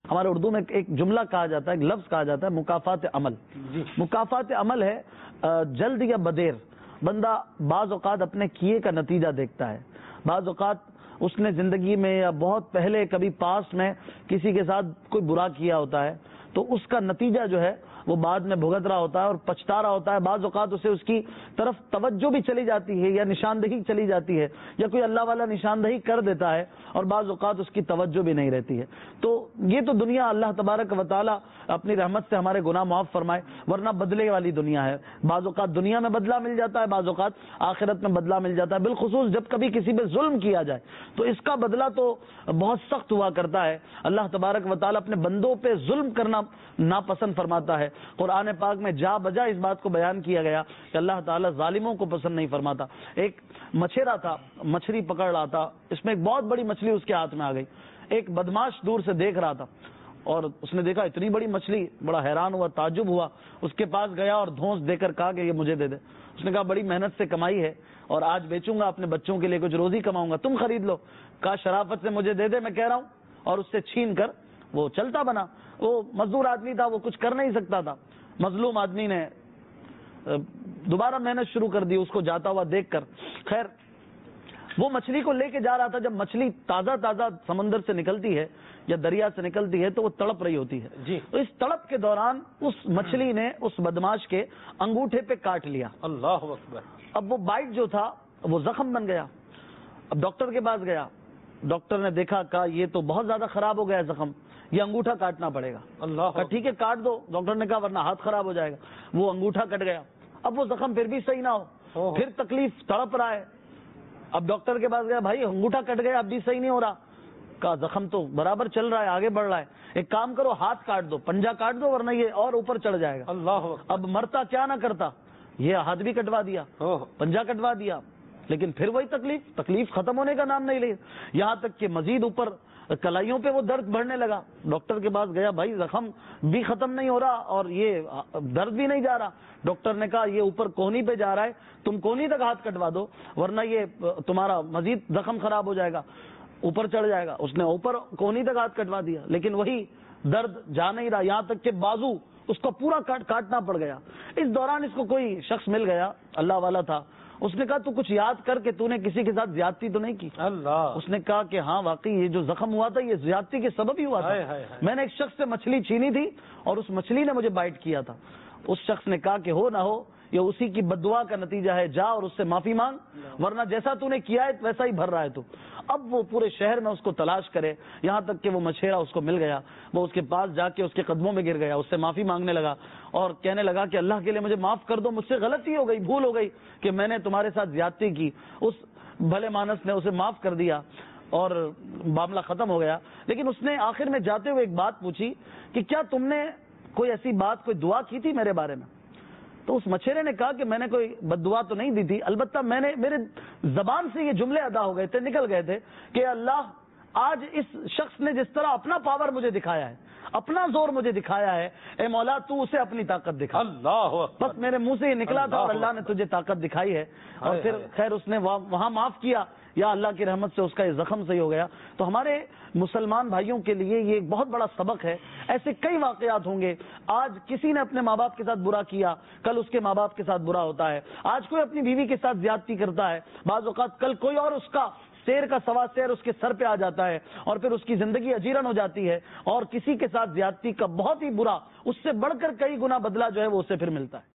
ہمارے اردو میں ایک جملہ کہا جاتا ہے، ایک لفظ کہا جاتا ہے مکافات عمل. مکافات عمل ہے جلد یا بدیر بندہ بعض اوقات اپنے کیے کا نتیجہ دیکھتا ہے. بعض اوقات اس نے زندگی میں یا بہت پہلے کبھی پاسٹ میں کسی کے ساتھ کوئی برا کیا ہوتا ہے تو اس کا نتیجہ جو ہے وہ بعد میں بھگت رہا ہوتا ہے اور پچھتا رہا ہوتا ہے. بعض اوقات اسے اس کی طرف توجہ بھی چلی جاتی ہے یا نشاندہی چلی جاتی ہے یا کوئی اللہ والا نشاندہی کر دیتا ہے اور بعض اوقات اس کی توجہ بھی نہیں رہتی ہے. تو یہ تو دنیا اللہ تبارک و تعالی اپنی رحمت سے ہمارے گناہ معاف فرمائے، ورنہ بدلے والی دنیا ہے. بعض اوقات دنیا میں بدلہ مل جاتا ہے، بعض اوقات آخرت میں بدلہ مل جاتا ہے. بالخصوص جب کبھی کسی پہ ظلم کیا جائے تو اس کا بدلہ تو بہت سخت ہوا کرتا ہے. اللہ تبارک و تعالی اپنے بندوں پہ ظلم کرنا ناپسند فرماتا ہے. قرآن پاک میں جا بجا اس بات کو بیان کیا گیا کہ اللہ تعالیٰ ظالموں کو پسند نہیں فرماتا. ایک مچھیرا تھا، مچھلی پکڑ رہا تھا، اس میں ایک بہت بڑی مچھلی اس کے ہاتھ میں آ گئی. ایک بدماش دور سے دیکھ رہا تھا اور اس نے دیکھا اتنی بڑی مچھلی، بڑا حیران ہوا، تعجب ہوا. اس کے پاس گیا اور دھونس دے کر کہا کہ یہ مجھے دے دے. اس نے کہا بڑی محنت سے کمائی ہے اور آج بیچوں گا، اپنے بچوں کے لیے کچھ روزی کماؤں گا، تم خرید لو. کہا شرافت سے مجھے دے دے، میں کہہ رہا ہوں. اور اس سے چھین کر وہ چلتا بنا. وہ مزدور آدمی تھا، وہ کچھ کر نہیں سکتا تھا. مظلوم آدمی نے دوبارہ محنت شروع کر دی اس کو جاتا ہوا دیکھ کر. خیر وہ مچھلی کو لے کے جا رہا تھا. جب مچھلی تازہ تازہ سمندر سے نکلتی ہے یا دریا سے نکلتی ہے تو وہ تڑپ رہی ہوتی ہے جی. تو اس تڑپ کے دوران اس مچھلی نے اس بدماش کے انگوٹھے پہ کاٹ لیا. اللہ اکبر. اب وہ بائٹ جو تھا وہ زخم بن گیا. اب ڈاکٹر کے پاس گیا. ڈاکٹر نے دیکھا، کہا یہ تو بہت زیادہ خراب ہو گیا ہے زخم، یہ انگوٹھا کاٹنا پڑے گا. اللہ. ٹھیک ہے کاٹ دو. ڈاکٹر نے کہا ورنہ ہاتھ خراب ہو جائے گا. وہ انگوٹھا کٹ گیا. اب وہ زخم پھر بھی صحیح نہ ہو، پھر تکلیف، تڑپ رہا ہے. اب ڈاکٹر کے پاس گیا، بھائی انگوٹھا کٹ گیا اب بھی صحیح نہیں ہو رہا. کہا زخم تو برابر چل رہا ہے، آگے بڑھ رہا ہے. ایک کام کرو ہاتھ کاٹ دو، پنجہ کاٹ دو ورنہ یہ اور اوپر چڑھ جائے گا. اللہ. اب مرتا کیا نہ کرتا، یہ ہاتھ بھی کٹوا دیا، پنجہ کٹوا دیا، لیکن پھر وہی تکلیف ختم ہونے کا نام نہیں لے. یہاں تک کہ مزید اوپر کلائیوں پہ وہ درد بڑھنے لگا. ڈاکٹر کے پاس گیا، بھائی زخم بھی ختم نہیں ہو رہا اور یہ درد بھی نہیں جا رہا. ڈاکٹر نے کہا یہ اوپر کونی پہ جا رہا ہے، تم کونی تک ہاتھ کٹوا دو ورنہ یہ تمہارا مزید زخم خراب ہو جائے گا، اوپر چڑھ جائے گا. اس نے اوپر کونی تک ہاتھ کٹوا دیا لیکن وہی درد جا نہیں رہا. یہاں تک کہ بازو اس کو پورا کاٹنا پڑ گیا. اس دوران اس کو کوئی شخص مل گیا، اللہ والا تھا. اس نے کہا تو کچھ یاد کر کے تو نے کسی کے ساتھ زیادتی تو نہیں کی؟ اللہ. اس نے کہا کہ ہاں واقعی یہ جو زخم ہوا تھا یہ زیادتی کے سبب ہی ہوا تھا. میں نے ایک شخص سے مچھلی چھینی تھی اور اس مچھلی نے مجھے بائٹ کیا تھا. اس شخص نے کہا کہ ہو نہ ہو یہ اسی کی بددعا کا نتیجہ ہے، جا اور اس سے معافی مانگ ورنہ جیسا تو نے کیا ہے ویسا ہی بھر رہا ہے تو. اب وہ پورے شہر میں اس کو تلاش کرے، یہاں تک کہ وہ مچھیرا اس کو مل گیا. وہ اس کے پاس جا کے اس کے قدموں میں گر گیا، اس سے معافی مانگنے لگا اور کہنے لگا کہ اللہ کے لیے مجھے معاف کر دو، مجھ سے غلطی ہو گئی، بھول ہو گئی کہ میں نے تمہارے ساتھ زیادتی کی. اس بھلے مانس نے اسے معاف کر دیا اور معاملہ ختم ہو گیا. لیکن اس نے آخر میں جاتے ہوئے ایک بات پوچھی کہ کیا تم نے کوئی ایسی بات، کوئی دعا کی تھی میرے بارے میں؟ تو اس مچھیرے نے کہا کہ میں نے کوئی بد دعا تو نہیں دی تھی، البتہ میرے زبان سے یہ جملے ادا ہو گئے تھے، نکل گئے تھے کہ اللہ آج اس شخص نے جس طرح اپنا پاور مجھے دکھایا ہے، اپنا زور مجھے دکھایا ہے، اے مولا تو اسے اپنی طاقت دکھا. اللہ. بس میرے منہ سے یہ نکلا تھا اور اللہ نے تجھے طاقت دکھائی ہے. اور پھر خیر اس نے وہاں معاف کیا، یا اللہ کی رحمت سے اس کا یہ زخم صحیح ہو گیا. تو ہمارے مسلمان بھائیوں کے لیے یہ ایک بہت بڑا سبق ہے. ایسے کئی واقعات ہوں گے. آج کسی نے اپنے ماں باپ کے ساتھ برا کیا، کل اس کے ماں باپ کے ساتھ برا ہوتا ہے. آج کوئی اپنی بیوی کے ساتھ زیادتی کرتا ہے، بعض اوقات کل کوئی اور اس کا سیر کا سوا سیر اس کے سر پہ آ جاتا ہے اور پھر اس کی زندگی اجیرن ہو جاتی ہے. اور کسی کے ساتھ زیادتی کا بہت ہی برا، اس سے بڑھ کر کئی گنا بدلہ جو ہے وہ اسے پھر ملتا ہے.